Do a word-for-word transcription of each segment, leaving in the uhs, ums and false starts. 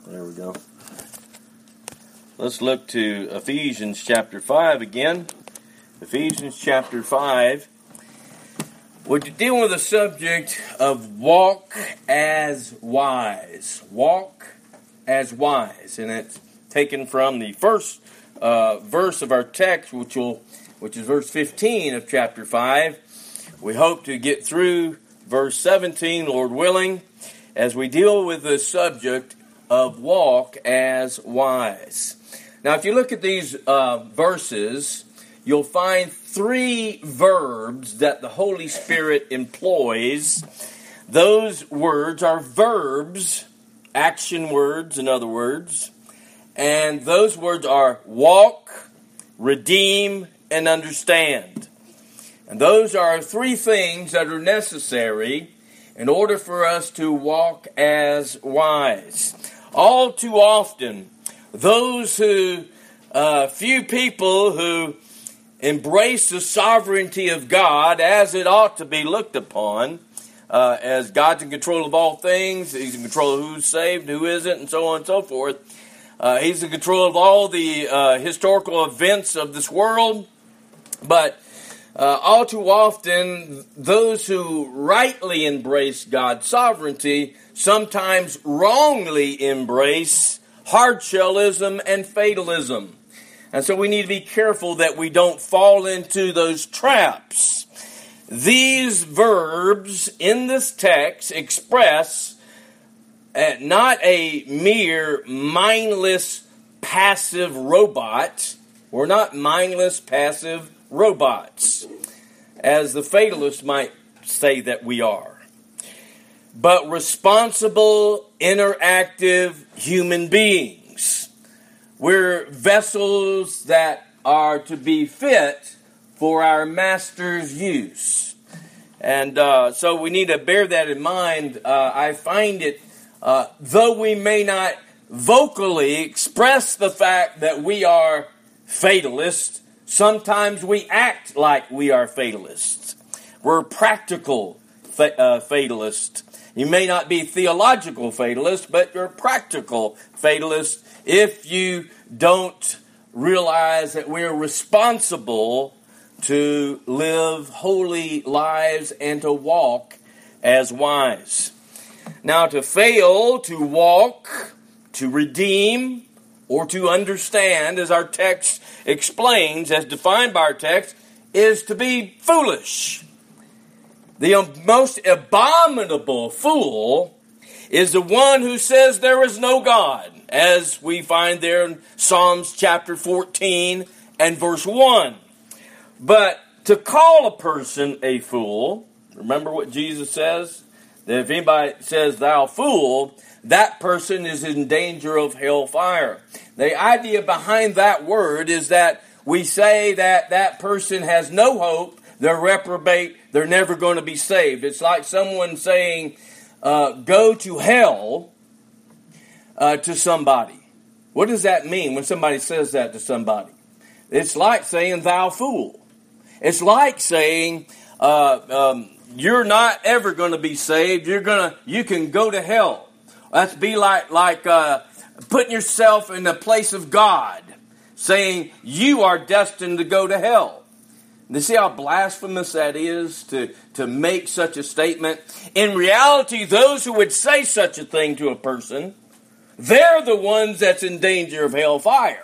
There we go. Let's look to Ephesians chapter five again. Ephesians chapter five. We're dealing with the subject of walk as wise. Walk as wise. And it's taken from the first uh, verse of our text, which will, which is verse fifteen of chapter five. We hope to get through verse seventeen, Lord willing, as we deal with the subject of walk as wise. Now, if you look at these uh, verses, you'll find three verbs that the Holy Spirit employs. Those words are verbs, action words, in other words. And those words are walk, redeem, and understand. And those are three things that are necessary in order for us to walk as wise. All too often, those who, uh, few people who embrace the sovereignty of God as it ought to be looked upon, uh, as God's in control of all things, He's in control of who's saved, who isn't, and so on and so forth. Uh, he's in control of all the uh, historical events of this world, but Uh, all too often, those who rightly embrace God's sovereignty sometimes wrongly embrace hardshellism and fatalism. And so we need to be careful that we don't fall into those traps. These verbs in this text express uh, not a mere mindless, passive robot. We're not mindless, passive robots, as the fatalists might say that we are, but responsible, interactive human beings. We're vessels that are to be fit for our Master's use. And uh, so we need to bear that in mind. Uh, I find it, uh, though we may not vocally express the fact that we are fatalists, sometimes we act like we are fatalists. We're practical fa- uh, fatalists. You may not be theological fatalists, but you're practical fatalists if you don't realize that we're responsible to live holy lives and to walk as wise. Now, to fail to walk, to redeem, or to understand, as our text explains, as defined by our text, is to be foolish. The most abominable fool is the one who says there is no God, as we find there in Psalms chapter fourteen and verse one. But to call a person a fool, remember what Jesus says? That if anybody says, thou fool, that person is in danger of hellfire. The idea behind that word is that we say that that person has no hope, they're reprobate, they're never going to be saved. It's like someone saying, uh, go to hell uh, to somebody. What does that mean when somebody says that to somebody? It's like saying, thou fool. It's like saying, uh, um, you're not ever going to be saved, you're gonna, you can go to hell. That's be like like uh, putting yourself in the place of God, saying you are destined to go to hell. You see how blasphemous that is to, to make such a statement? In reality, those who would say such a thing to a person, they're the ones that's in danger of hellfire.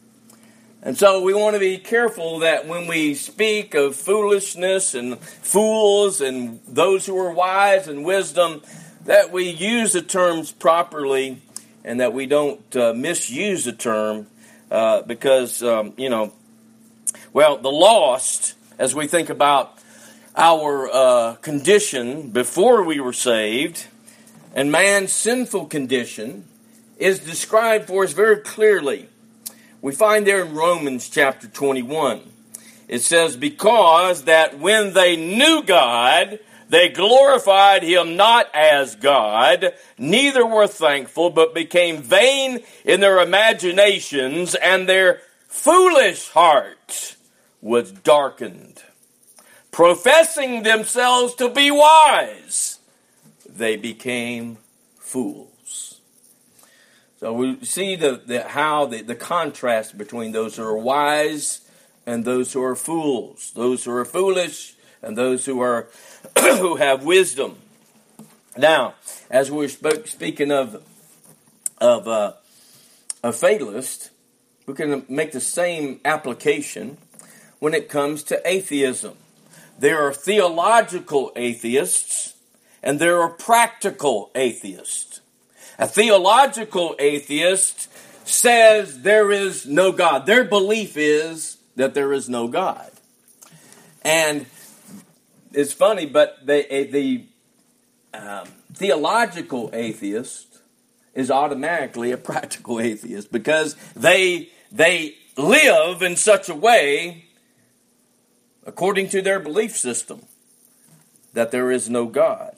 And so we want to be careful that when we speak of foolishness and fools and those who are wise and wisdom, that we use the terms properly and that we don't uh, misuse the term uh, because, um, you know, well, the lost, as we think about our uh, condition before we were saved, and man's sinful condition is described for us very clearly. We find there in Romans chapter twenty-one, it says, because that when they knew God, they glorified Him not as God, neither were thankful, but became vain in their imaginations, and their foolish heart was darkened. Professing themselves to be wise, they became fools. So we see the, the how the, the contrast between those who are wise and those who are fools, those who are foolish and those who are who have wisdom. Now, as we're spoke, speaking of of uh, a fatalist, we can make the same application when it comes to atheism. There are theological atheists and there are practical atheists. A theological atheist says there is no God. Their belief is that there is no God. And it's funny, but the, the um, theological atheist is automatically a practical atheist because they, they live in such a way, according to their belief system, that there is no God.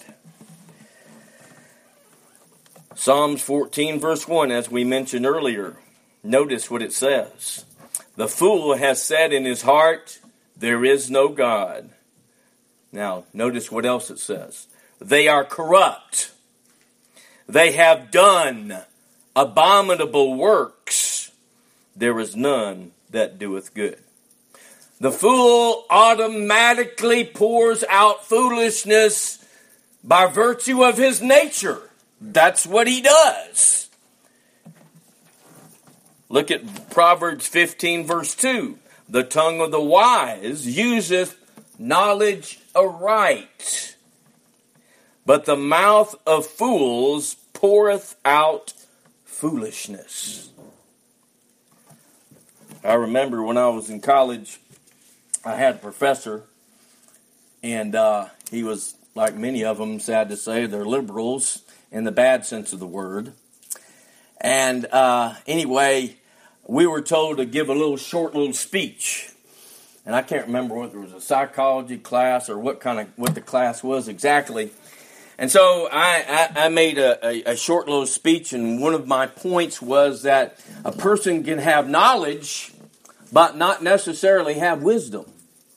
Psalms fourteen verse one, as we mentioned earlier, notice what it says. The fool has said in his heart, there is no God. Now, notice what else it says. They are corrupt. They have done abominable works. There is none that doeth good. The fool automatically pours out foolishness by virtue of his nature. That's what he does. Look at Proverbs fifteen verse two. The tongue of the wise useth knowledge aright, but the mouth of fools poureth out foolishness. I remember when I was in college, I had a professor, and uh, he was, like many of them, sad to say, they're liberals in the bad sense of the word. And uh, anyway, we were told to give a little short little speech. And I can't remember whether it was a psychology class or what kind of what the class was exactly. And so I, I, I made a, a, a short little speech, and one of my points was that a person can have knowledge, but not necessarily have wisdom.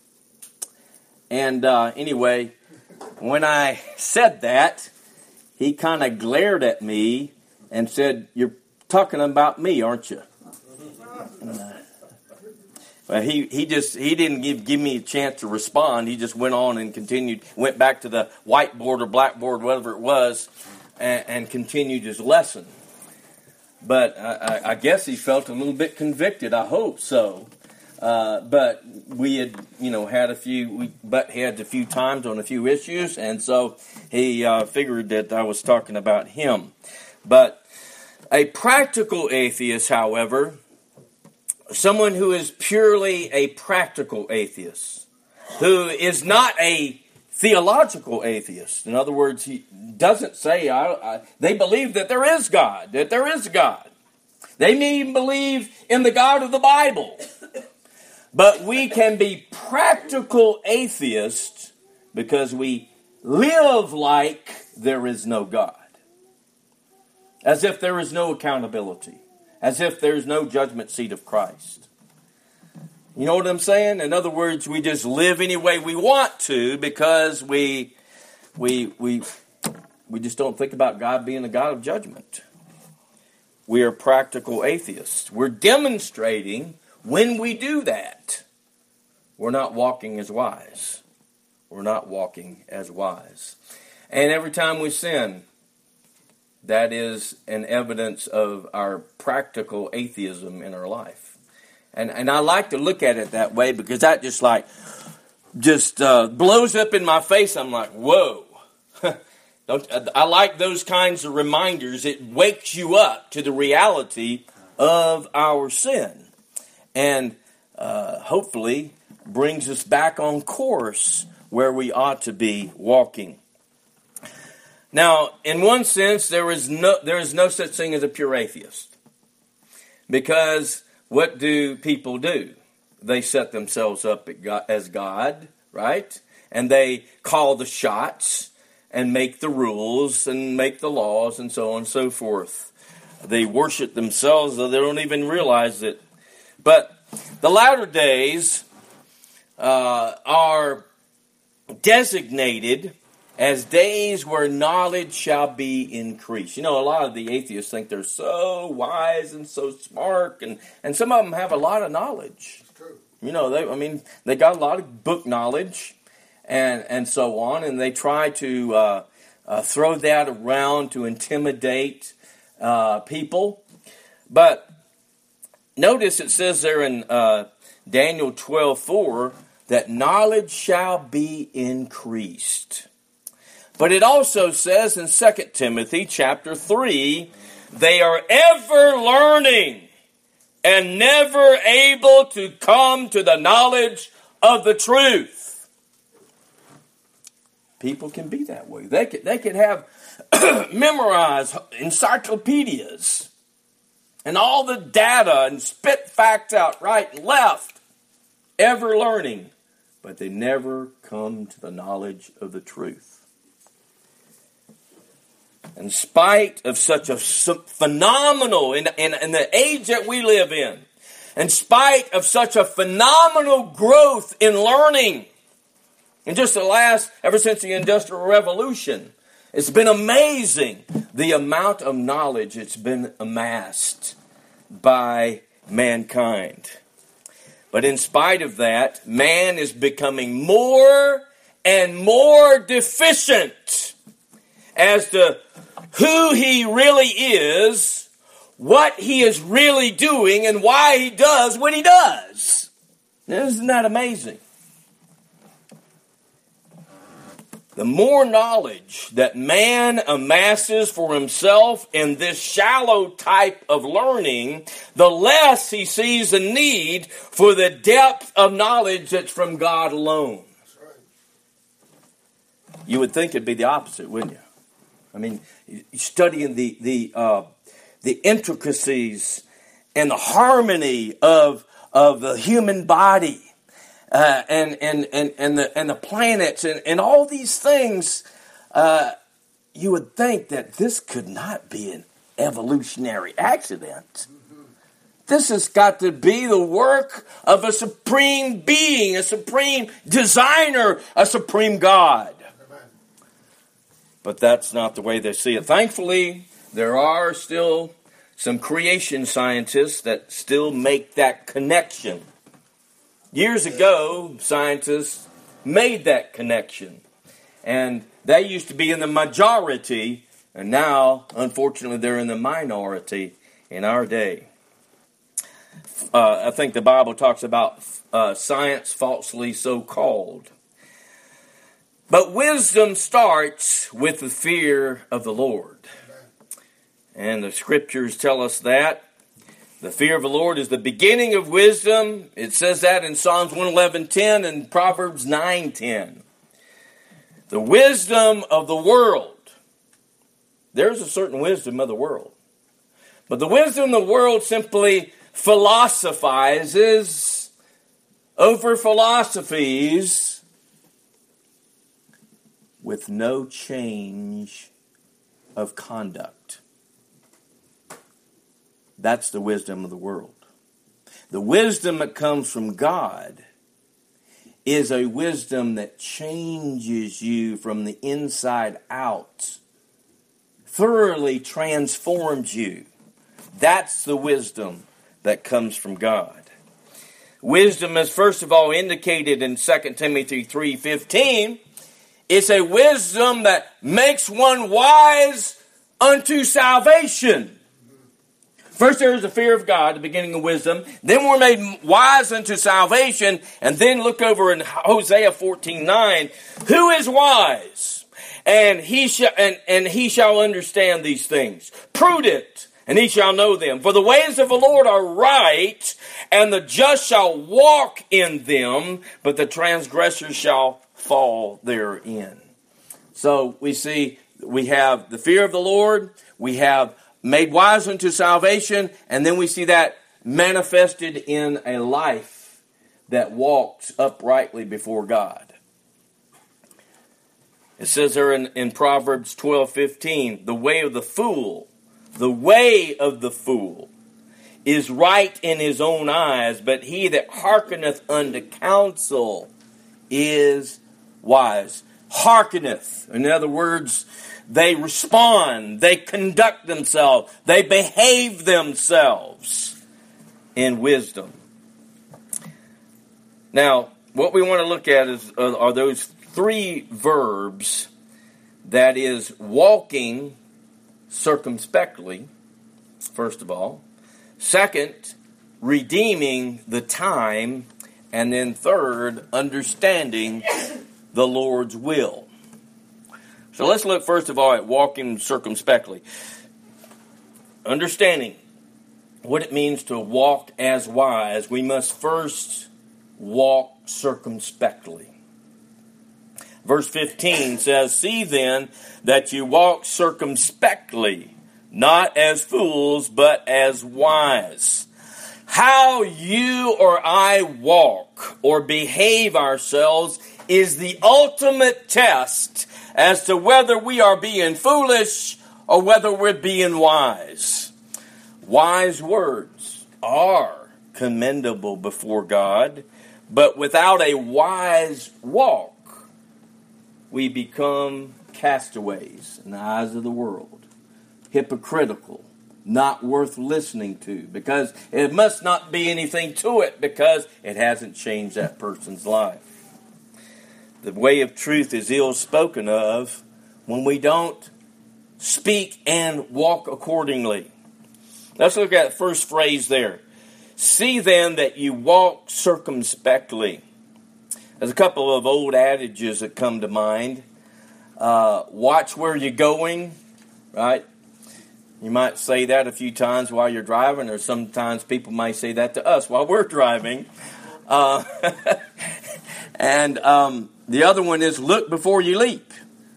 And uh, anyway, when I said that, he kind of glared at me and said, "You're talking about me, aren't you?" Uh, well, he, he just he didn't give give me a chance to respond. He just went on and continued, went back to the whiteboard or blackboard, whatever it was, and, and continued his lesson. But I, I guess he felt a little bit convicted. I hope so. Uh, but we had, you know, had a few, we butt heads a few times on a few issues, and so he uh, figured that I was talking about him. But a practical atheist, however, someone who is purely a practical atheist, who is not a theological atheist. In other words, he doesn't say, I, I, they believe that there is God, that there is God. They may even believe in the God of the Bible. But we can be practical atheists because we live like there is no God. As if there is no accountability. As if there's no judgment seat of Christ. You know what I'm saying? In other words, we just live any way we want to because we we we we just don't think about God being a God of judgment. We are practical atheists. We're demonstrating when we do that, we're not walking as wise. We're not walking as wise. And every time we sin, that is an evidence of our practical atheism in our life. And and I like to look at it that way because that just like, just uh, blows up in my face. I'm like, whoa. Don't, I like those kinds of reminders. It wakes you up to the reality of our sin. And uh, hopefully brings us back on course where we ought to be walking. Now, in one sense, there is no there is no such thing as a pure atheist. Because what do people do? They set themselves up as God, right? And they call the shots and make the rules and make the laws and so on and so forth. They worship themselves, though they don't even realize it. But the latter days uh, are designated as days where knowledge shall be increased. You know, a lot of the atheists think they're so wise and so smart, and, and some of them have a lot of knowledge. It's true. You know, they I mean, they got a lot of book knowledge and, and so on, and they try to uh, uh, throw that around to intimidate uh, people. But notice it says there in uh, Daniel twelve four that knowledge shall be increased. But it also says in Second Timothy chapter three, they are ever learning and never able to come to the knowledge of the truth. People can be that way. They could, they could have memorized encyclopedias and all the data and spit facts out right and left, ever learning, but they never come to the knowledge of the truth. In spite of such a phenomenal, in, in, in the age that we live in, in spite of such a phenomenal growth in learning, in just the last, ever since the Industrial Revolution, it's been amazing the amount of knowledge that's been amassed by mankind. But in spite of that, man is becoming more and more deficient as to who he really is, what he is really doing, and why he does what he does. Now, isn't that amazing? The more knowledge that man amasses for himself in this shallow type of learning, the less he sees the need for the depth of knowledge that's from God alone. That's right. You would think it'd be the opposite, wouldn't you? I mean, studying the the uh, the intricacies and the harmony of of the human body. Uh, and, and, and, and the and the planets and, and all these things, uh, you would think that this could not be an evolutionary accident. Mm-hmm. This has got to be the work of a supreme being, a supreme designer, a supreme God. Amen. But that's not the way they see it. Thankfully, there are still some creation scientists that still make that connection. Years ago, scientists made that connection, and they used to be in the majority, and now, unfortunately, they're in the minority in our day. Uh, I think the Bible talks about uh, science falsely so-called. But wisdom starts with the fear of the Lord, and the Scriptures tell us that. The fear of the Lord is the beginning of wisdom. It says that in Psalms one eleven ten and Proverbs nine ten. The wisdom of the world. There's a certain wisdom of the world. But the wisdom of the world simply philosophizes over philosophies with no change of conduct. That's the wisdom of the world. The wisdom that comes from God is a wisdom that changes you from the inside out, thoroughly transforms you. That's the wisdom that comes from God. Wisdom is first of all indicated in Second Timothy three fifteen. It's a wisdom that makes one wise unto salvation. First there is the fear of God, the beginning of wisdom. Then we're made wise unto salvation. And then look over in Hosea fourteen nine. Who is wise? And he shall and, and he shall understand these things. Prudent, and he shall know them. For the ways of the Lord are right, and the just shall walk in them, but the transgressors shall fall therein. So we see we have the fear of the Lord, we have made wise unto salvation, and then we see that manifested in a life that walks uprightly before God. It says there in, in Proverbs twelve fifteen, the way of the fool, the way of the fool is right in his own eyes, but he that hearkeneth unto counsel is wise. hearkeneth. In other words, they respond, they conduct themselves, they behave themselves in wisdom. Now, what we want to look at is uh, are those three verbs, that is, walking circumspectly, first of all. Second, redeeming the time. And then third, understanding the Lord's will. So let's look first of all at walking circumspectly. Understanding what it means to walk as wise, we must first walk circumspectly. Verse fifteen says, "See then that you walk circumspectly, not as fools, but as wise." How you or I walk or behave ourselves is the ultimate test as to whether we are being foolish or whether we're being wise. Wise words are commendable before God, but without a wise walk, we become castaways in the eyes of the world, hypocritical, not worth listening to, because it must not be anything to it, because it hasn't changed that person's life. The way of truth is ill spoken of when we don't speak and walk accordingly. Let's look at the first phrase there. See then that you walk circumspectly. There's a couple of old adages that come to mind. Uh, watch where you're going, right? You might say that a few times while you're driving, or sometimes people might say that to us while we're driving. Uh, and um, the other one is look before you leap.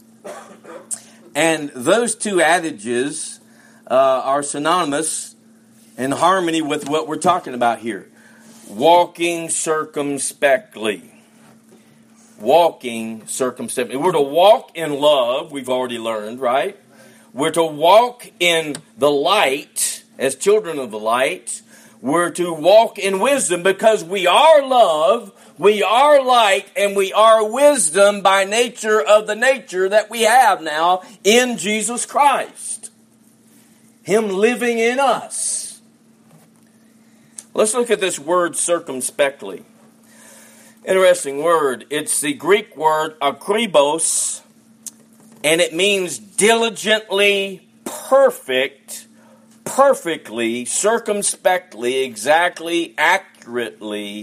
And those two adages uh, are synonymous in harmony with what we're talking about here. Walking circumspectly. Walking circumspectly. We're to walk in love, we've already learned, right? We're to walk in the light, as children of the light. We're to walk in wisdom because we are love, we are light, and we are wisdom by nature of the nature that we have now in Jesus Christ. Him living in us. Let's look at this word circumspectly. Interesting word. It's the Greek word akribos, and it means diligently, perfect, perfectly, circumspectly, exactly, accurately.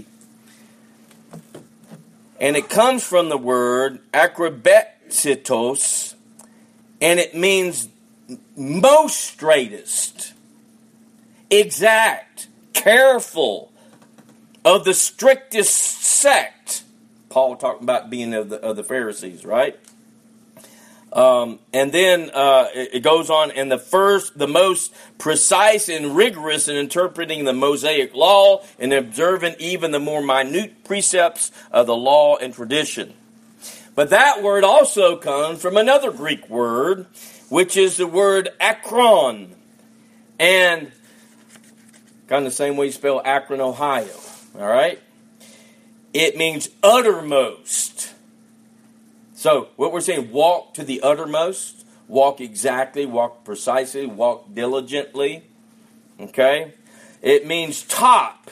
And it comes from the word akribetsitos, and it means most straightest, exact, careful, of the strictest sect. Paul talking about being of the, of the Pharisees, right? Um, and then uh, it, it goes on, and the first, the most precise and rigorous in interpreting the Mosaic law and observing even the more minute precepts of the law and tradition. But that word also comes from another Greek word, which is the word akron. And kind of the same way you spell Akron, Ohio. All right? It means uttermost. So, what we're saying, walk to the uttermost, walk exactly, walk precisely, walk diligently. Okay? It means top,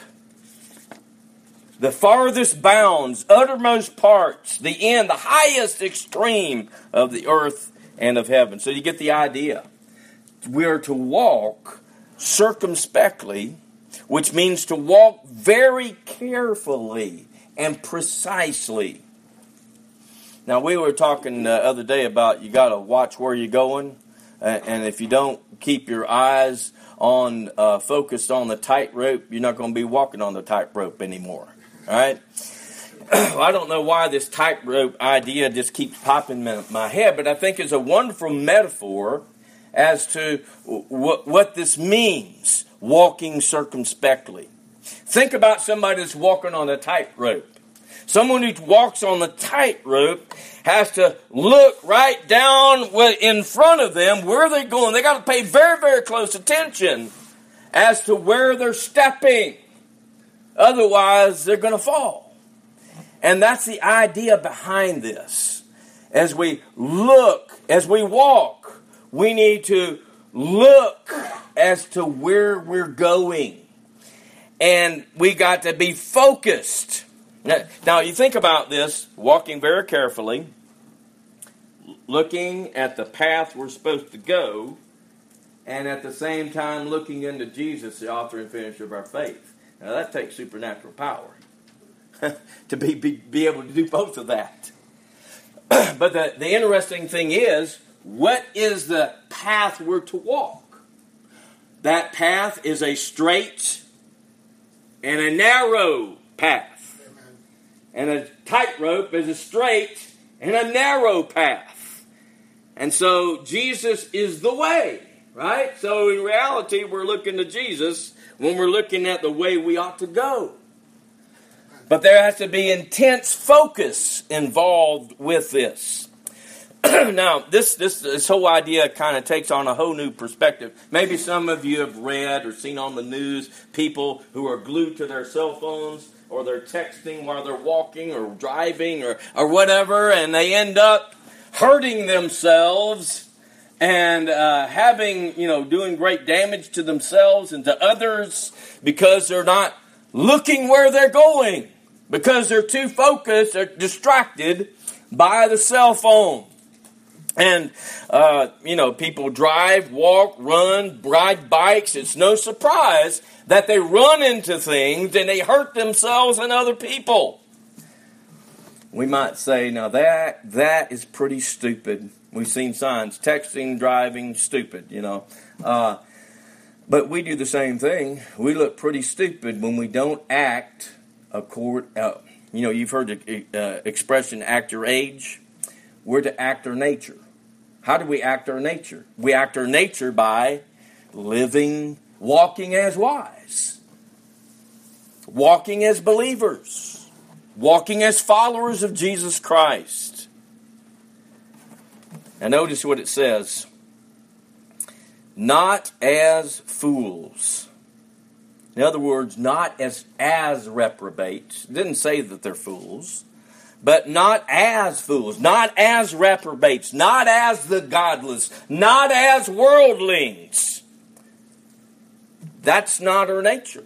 the farthest bounds, uttermost parts, the end, the highest extreme of the earth and of heaven. So you get the idea. We are to walk circumspectly, which means to walk very carefully and precisely. Now, we were talking the other day about you got to watch where you're going, uh, and if you don't keep your eyes on uh, focused on the tightrope, you're not going to be walking on the tightrope anymore. All right? I don't know why this tightrope idea just keeps popping in my head, but I think it's a wonderful metaphor as to what, what this means, walking circumspectly. Think about somebody that's walking on a tightrope. Someone who walks on the tightrope has to look right down in front of them where they're going. They got to pay very, very close attention as to where they're stepping. Otherwise, they're going to fall. And that's the idea behind this. as we look, as we walk, we need to look as to where we're going. And we got to be focused. Now, now you think about this, walking very carefully, looking at the path we're supposed to go, and at the same time looking into Jesus, the author and finisher of our faith. Now that takes supernatural power to be, be, be able to do both of that. But the, the interesting thing is, what is the path we're to walk? That path is a straight and a narrow path. And a tightrope is a straight and a narrow path. And so Jesus is the way, right? So in reality, we're looking to Jesus when we're looking at the way we ought to go. But there has to be intense focus involved with this. Now, this, this this whole idea kind of takes on a whole new perspective. Maybe some of you have read or seen on the news people who are glued to their cell phones, or they're texting while they're walking or driving or, or whatever, and they end up hurting themselves and uh, having, you know, doing great damage to themselves and to others because they're not looking where they're going, because they're too focused, they're distracted by the cell phone. And, uh, you know, people drive, walk, run, ride bikes. It's no surprise that they run into things and they hurt themselves and other people. We might say, now that that is pretty stupid. We've seen signs, texting, driving, stupid, you know. Uh, but we do the same thing. We look pretty stupid when we don't act accord. Uh, you know, you've heard the uh, expression, act your age. We're to act our nature. How do we act our nature? We act our nature by living, walking as wise, walking as believers, walking as followers of Jesus Christ. And notice what it says. Not as fools. In other words, not as, as reprobates. It didn't say that they're fools. But not as fools, not as reprobates, not as the godless, not as worldlings. That's not our nature.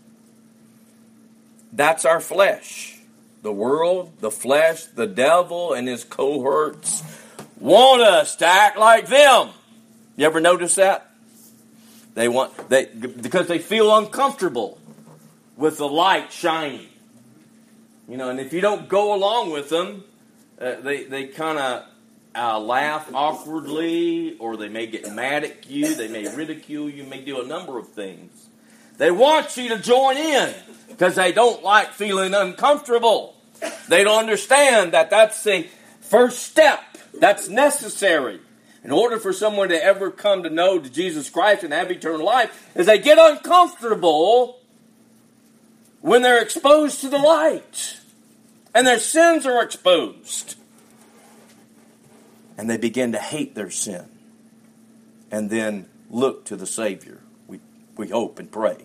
That's our flesh. The world, the flesh, the devil, and his cohorts want us to act like them. You ever notice that? They want they because they feel uncomfortable with the light shining. You know, and if you don't go along with them, uh, they, they kind of uh, laugh awkwardly, or they may get mad at you, they may ridicule you, may do a number of things. They want you to join in because they don't like feeling uncomfortable. They don't understand that that's the first step that's necessary in order for someone to ever come to know Jesus Christ and have eternal life, is they get uncomfortable when they're exposed to the light. And their sins are exposed. And they begin to hate their sin. And then look to the Savior. We, we hope and pray.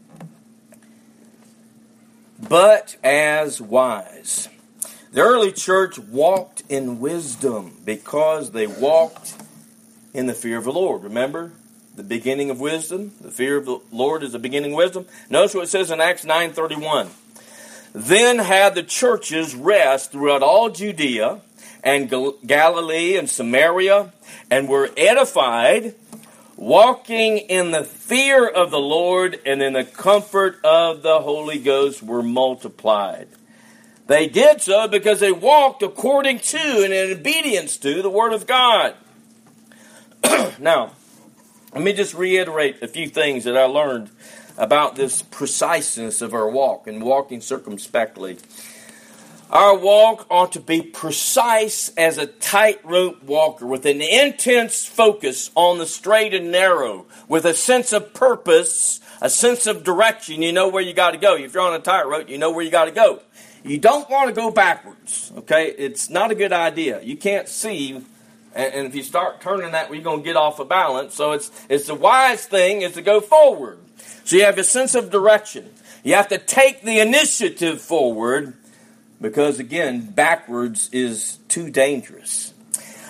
But as wise. The early church walked in wisdom because they walked in the fear of the Lord. Remember? The beginning of wisdom. The fear of the Lord is the beginning of wisdom. Notice what it says in Acts nine thirty-one. Then had the churches rest throughout all Judea and Gal- Galilee and Samaria, and were edified, walking in the fear of the Lord, and in the comfort of the Holy Ghost were multiplied. They did so because they walked according to and in obedience to the Word of God. Now, let me just reiterate a few things that I learned about this preciseness of our walk and walking circumspectly. Our walk ought to be precise as a tightrope walker, with an intense focus on the straight and narrow, with a sense of purpose, a sense of direction. You know where you got to go. If you're on a tightrope, you know where you got to go. You don't want to go backwards, okay? It's not a good idea. You can't see, and if you start turning that, you're going to get off of balance. So it's it's the wise thing is to go forward. So you have a sense of direction. You have to take the initiative forward because, again, backwards is too dangerous.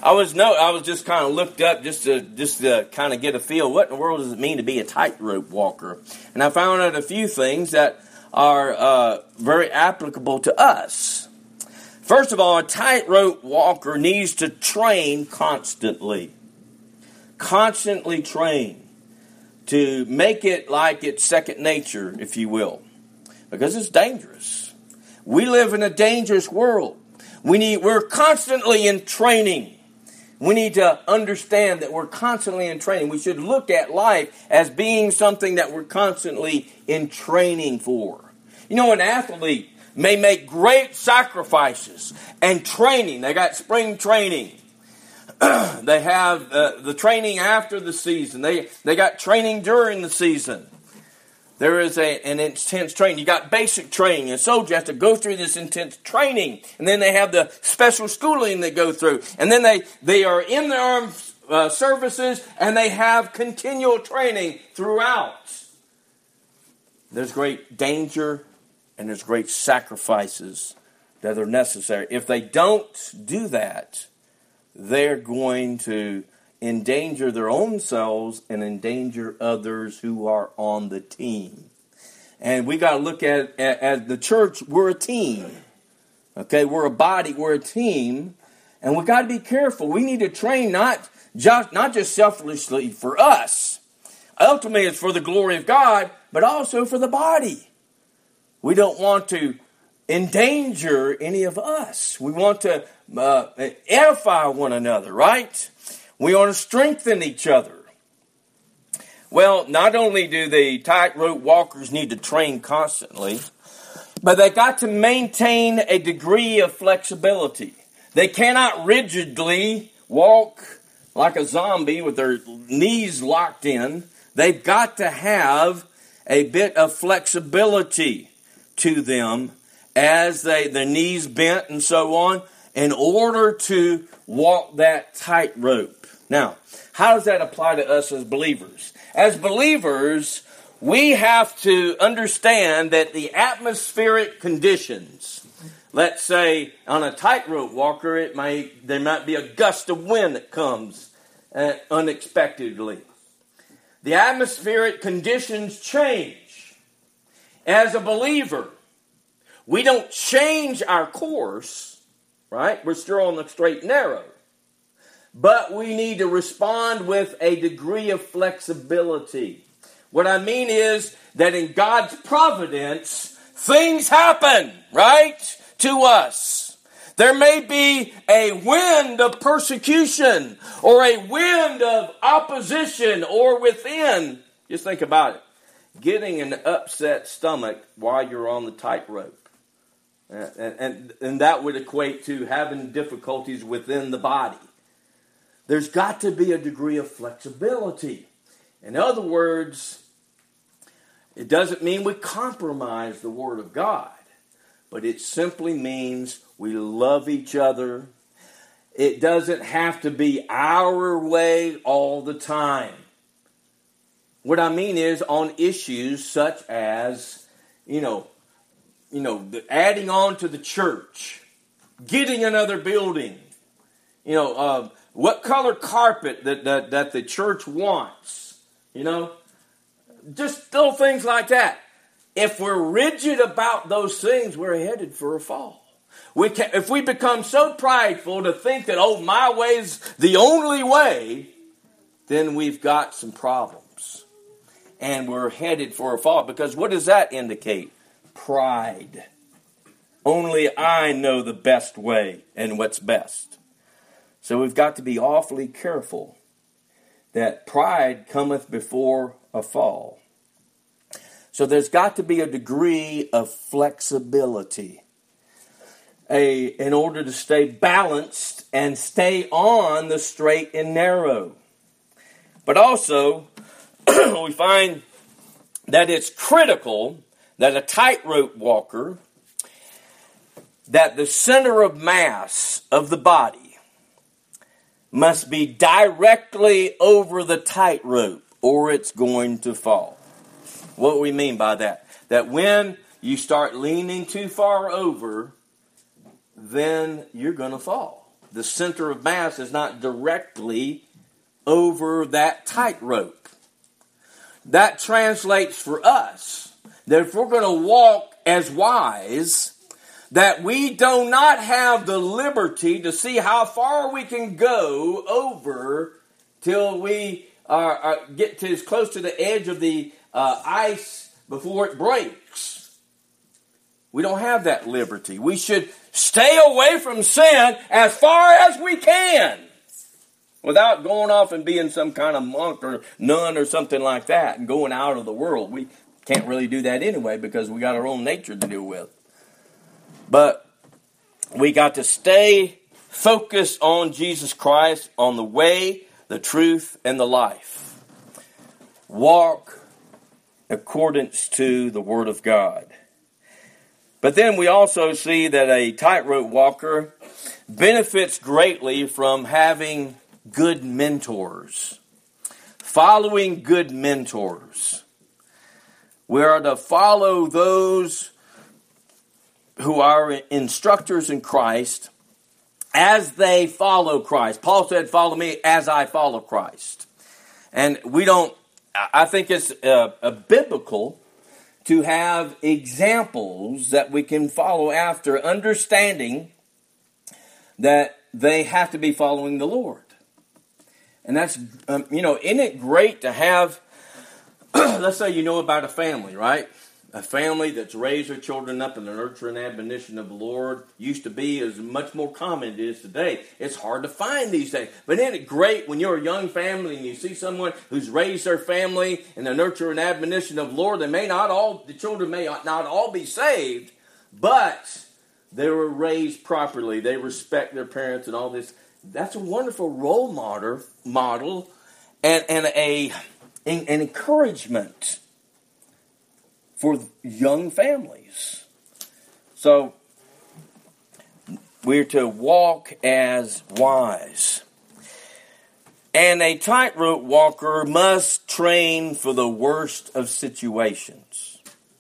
I was no, I was just kind of looked up just to just to kind of get a feel. What in the world does it mean to be a tightrope walker? And I found out a few things that are uh, very applicable to us. First of all, a tightrope walker needs to train constantly. Constantly train to make it like it's second nature, if you will, because it's dangerous. We live in a dangerous world. We need, we're constantly in training. We need to understand that we're constantly in training. We should look at life as being something that we're constantly in training for. You know, an athlete may make great sacrifices and training. They got spring training. They have uh, the training after the season. They they got training during the season. There is a, an intense training. You got basic training. A soldier has to go through this intense training. And then they have the special schooling they go through. And then they, they are in the armed uh, services and they have continual training throughout. There's great danger and there's great sacrifices that are necessary. If they don't do that, they're going to endanger their own selves and endanger others who are on the team. And we got to look at, at, at the church, we're a team. Okay, we're a body, we're a team. And we got to be careful. We need to train not just, not just selfishly for us. Ultimately, it's for the glory of God, but also for the body. We don't want to endanger any of us. We want to uh, edify one another, right? We want to strengthen each other. Well, not only do the tightrope walkers need to train constantly, but they got to maintain a degree of flexibility. They cannot rigidly walk like a zombie with their knees locked in. They've got to have a bit of flexibility to them as they their knees bent and so on in order to walk that tightrope. Now, how does that apply to us as believers? As believers, we have to understand that the atmospheric conditions, let's say on a tightrope walker, it may there might be a gust of wind that comes uh, unexpectedly. The atmospheric conditions change. As a believer, we don't change our course, right? We're still on the straight and narrow. But we need to respond with a degree of flexibility. What I mean is that in God's providence, things happen, right, to us. There may be a wind of persecution or a wind of opposition or within. Just think about it. Getting an upset stomach while you're on the tightrope. And, and, and that would equate to having difficulties within the body. There's got to be a degree of flexibility. In other words, it doesn't mean we compromise the Word of God, but it simply means we love each other. It doesn't have to be our way all the time. What I mean is on issues such as, you know, you know, the adding on to the church, getting another building, you know, uh, what color carpet that, that, that the church wants, you know, just little things like that. If we're rigid about those things, we're headed for a fall. We can, if we become so prideful to think that, oh, my way's the only way, then we've got some problems. And we're headed for a fall. Because what does that indicate? Pride. Only I know the best way and what's best. So we've got to be awfully careful that pride cometh before a fall. So there's got to be a degree of flexibility a, in order to stay balanced and stay on the straight and narrow. But also, we find that it's critical that a tightrope walker, that the center of mass of the body must be directly over the tightrope or it's going to fall. What do we mean by that? That when you start leaning too far over, then you're going to fall. the center of mass is not directly over that tightrope. That translates for us that if we're going to walk as wise, that we do not have the liberty to see how far we can go over till we are, are, get to as close to the edge of the uh, ice before it breaks. We don't have that liberty. We should stay away from sin as far as we can without going off and being some kind of monk or nun or something like that and going out of the world. We can't really do that anyway because we got our own nature to deal with. But we got to stay focused on Jesus Christ, on the way, the truth, and the life. Walk accordance to the Word of God. But then we also see that a tightrope walker benefits greatly from having good mentors. Following good mentors. We are to follow those who are instructors in Christ as they follow Christ. Paul said, follow me as I follow Christ. And we don't, I think it's a, a biblical to have examples that we can follow after, understanding that they have to be following the Lord. And that's, um, you know, isn't it great to have, let's say you know about a family, right? A family that's raised their children up in the nurture and admonition of the Lord. Used to be as much more common as it is today. It's hard to find these days. But isn't it great when you're a young family and you see someone who's raised their family in the nurture and admonition of the Lord? They may not all, the children may not all be saved, but they were raised properly. They respect their parents and all this. That's a wonderful role model, model and, and a, an encouragement for young families. So, we're to walk as wise. And a tightrope walker must train for the worst of situations.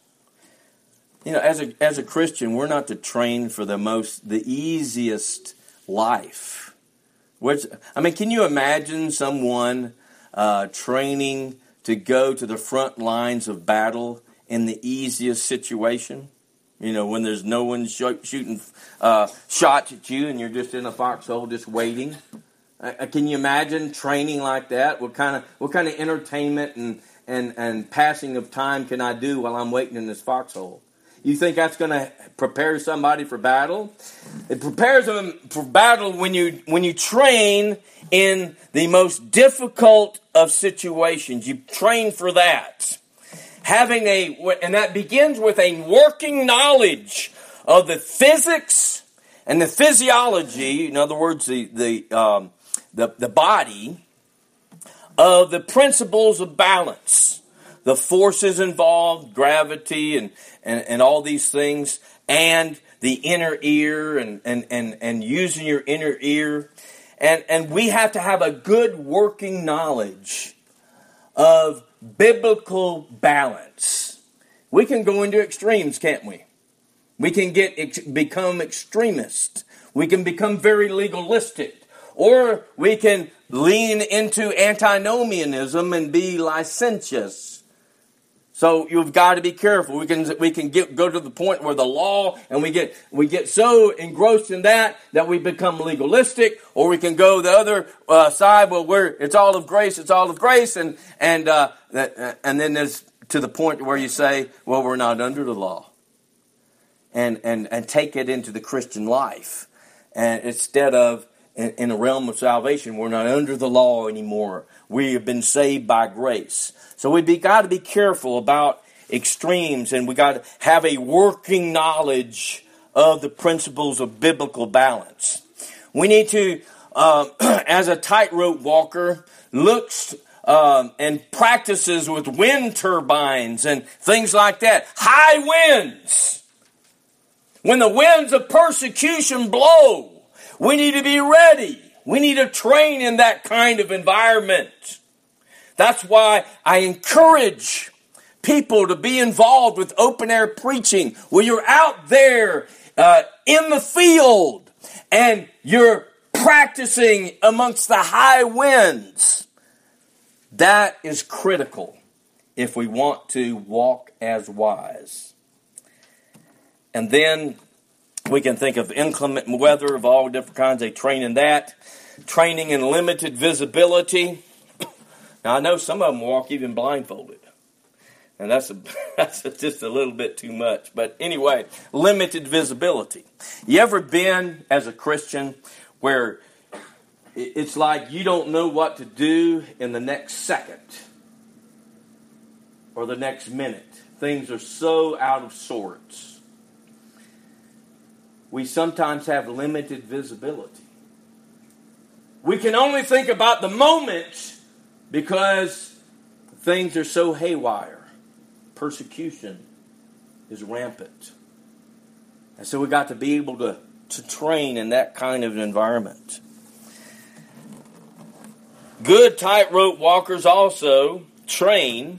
You know, as a as a Christian, we're not to train for the most, the easiest life. Which, I mean, can you imagine someone uh, training to go to the front lines of battle in the easiest situation? You know, when there's no one sh- shooting uh, shots at you and you're just in a foxhole just waiting. Uh, can you imagine training like that? What kind of what kind of entertainment and, and, and passing of time can I do while I'm waiting in this foxhole? You think that's going to prepare somebody for battle? It prepares them for battle when you when you train in the most difficult of situations. You train for that. Having a, and that begins with a working knowledge of the physics and the physiology, in other words, the the um, the, the body, of the principles of balance, the forces involved, gravity, and and, and all these things, and the inner ear, and and and and using your inner ear, and and we have to have a good working knowledge of biblical balance. We can go into extremes, can't we? We can get ex- become extremists. We can become very legalistic. Or we can lean into antinomianism and be licentious. So you've got to be careful. We can we can get go to the point where the law, and we get we get so engrossed in that that we become legalistic, or we can go the other uh, side where we're, it's all of grace, it's all of grace, and and uh, that, and then there's to the point where you say, well, we're not under the law, and and and take it into the Christian life, and instead of in, in the realm of salvation, we're not under the law anymore. We have been saved by grace. So we be, got to be careful about extremes, and we got to have a working knowledge of the principles of biblical balance. We need to, uh, as a tightrope walker, looks um, and practices with wind turbines and things like that. High winds. When the winds of persecution blow, we need to be ready. We need to train in that kind of environment. That's why I encourage people to be involved with open air preaching, where you're out there uh, in the field and you're practicing amongst the high winds. That is critical if we want to walk as wise. And then we can think of inclement weather of all different kinds. They train in that. Training in limited visibility. Now, I know some of them walk even blindfolded. And that's, a, that's just a little bit too much. But anyway, limited visibility. You ever been, as a Christian, where it's like you don't know what to do in the next second or the next minute? Things are so out of sorts. We sometimes have limited visibility. We can only think about the moment because things are so haywire. Persecution is rampant. And so we got to be able to, to train in that kind of environment. Good tightrope walkers also train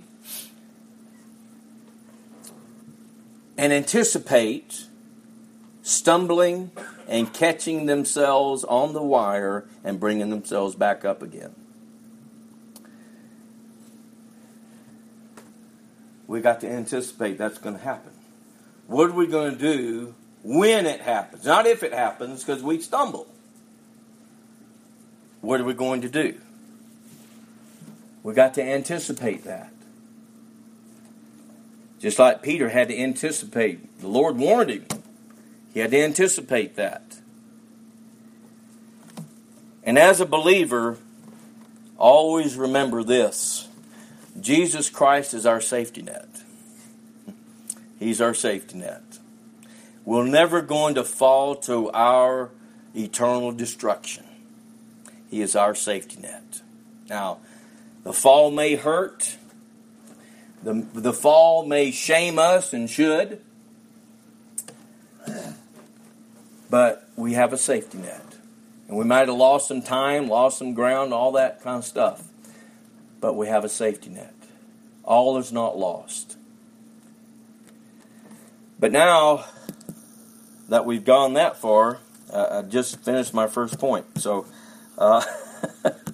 and anticipate stumbling and catching themselves on the wire and bringing themselves back up again. We got to anticipate that's going to happen. What are we going to do when it happens? Not if it happens, because we stumble. What are we going to do? We got to anticipate that. Just like Peter had to anticipate. The Lord warned him. He had to anticipate that. And as a believer, always remember this. Jesus Christ is our safety net. He's our safety net. We're never going to fall to our eternal destruction. He is our safety net. Now, the fall may hurt. The, the fall may shame us and should. But we have a safety net. And we might have lost some time, lost some ground, all that kind of stuff. But we have a safety net. All is not lost. But now that we've gone that far, uh, I just finished my first point. So, uh,